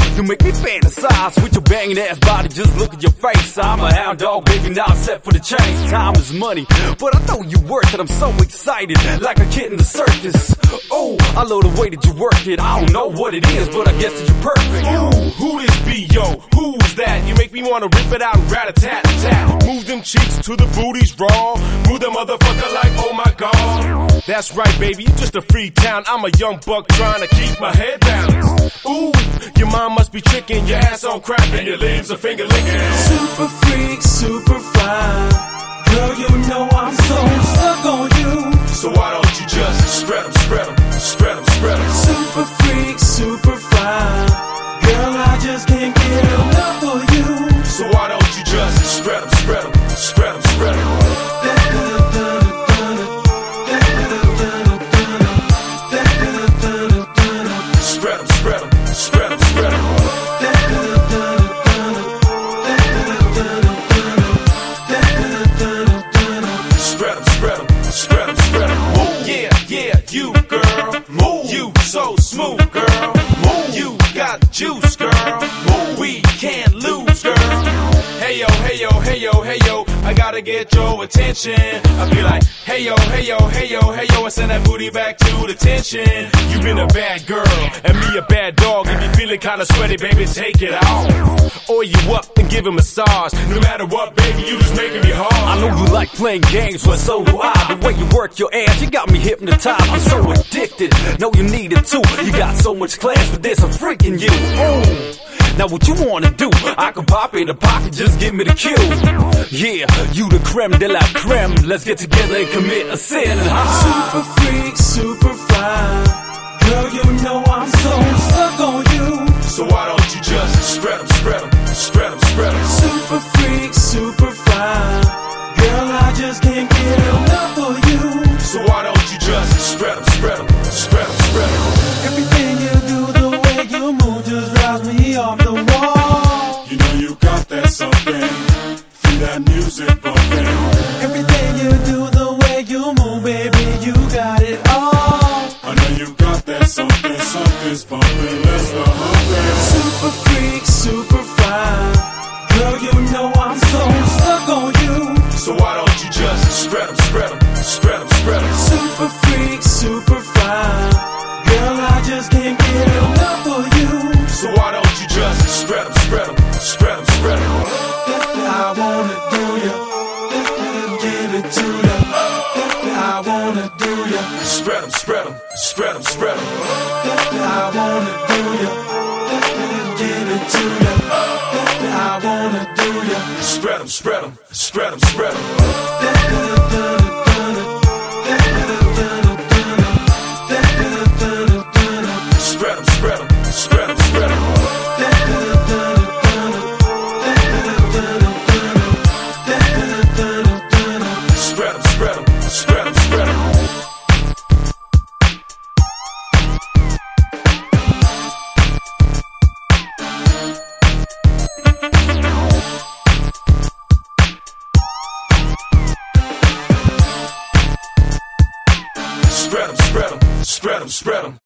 You make me fantasize with your banging ass body. Just look at your face. I'm a hound dog, baby, now I'm set for the chase. Time is money, but I know you worth it. I'm so excited, like a kid in the circus. Oh, I love the way that you work it. I don't know what it is, but I guess that you're perfect. Ooh, who this be, yo? Who's that? You make me wanna rip it out and rat-a-tat-tat. Move them cheeks to the booties raw. Move the motherfucker like, oh my god. That's right, baby, you just a free town. I'm a young buck trying to keep my head balanced. Ooh, your mom must be tricking, your ass on crack and your limbs are finger licking. Super freak, super fine. Girl, you know I'm so stuck on you. So why don't you just spread 'em, spread 'em, spread 'em, spread 'em. Super freak, super fine. Girl, I just can't get enough of you. So why don't you just spread 'em, spread 'em, spread 'em, spread 'em. Spread 'em, spread 'em, spread 'em, spread 'em. Spread 'em, spread 'em, spread 'em, spread 'em. Move, yeah, yeah, you girl, move. You so smooth, girl, move. You got juice, girl, move. We can't lose, girl. Hey yo, hey yo, hey yo, hey yo, I gotta get your attention. I feel like, hey yo, hey yo, hey yo, hey yo, I send that booty back to the tension. You been a bad girl, and me a bad dog. If you feeling kinda sweaty, baby, take it off. Oil you up and give a massage. No matter what, baby, you just making me hard. I know you like playing games, but so do I. The way you work your ass, you got me hypnotized. I'm so addicted, know you need it too. You got so much class, but there's a freak in you. Ooh. Now what you wanna do? I can pop in the pocket, just give me the cue. Yeah, you the creme de la creme. Let's get together and commit a sin. Super freak, super fine. Girl, you know I'm so stuck on you. So why don't you just spread 'em, spread 'em, spread 'em, spread 'em. Super freak, super fine. Girl, I just can't get enough of you. So why don't you just spread 'em, spread 'em, spread 'em, spread 'em. Everything you do, the way you move, just drives me off the wall. You know you got that something. Feel that music bumping. Everything you do, the way you move, baby, you got it all. I know you got that something. Something's bumping. Let's go humping. Super freak, super fine. Girl, you know I'm so stuck on you. So why don't you just spread 'em, spread 'em, spread 'em, spread 'em. Super freak, super fine. Girl, I just can't get enough of you. So why don't you just spread 'em, spread 'em, spread 'em, spread 'em. I wanna do ya, give it to ya. I wanna do ya, Spread 'em, spread 'em, spread 'em, spread 'em. I wanna do ya, give it to ya. I wanna do ya. Spread 'em, spread 'em, spread 'em, spread 'em. Spread 'em, spread 'em, spread 'em, spread 'em. Spread 'em, spread 'em, spread 'em, spread 'em. Spread 'em, spread 'em, spread 'em, spread 'em.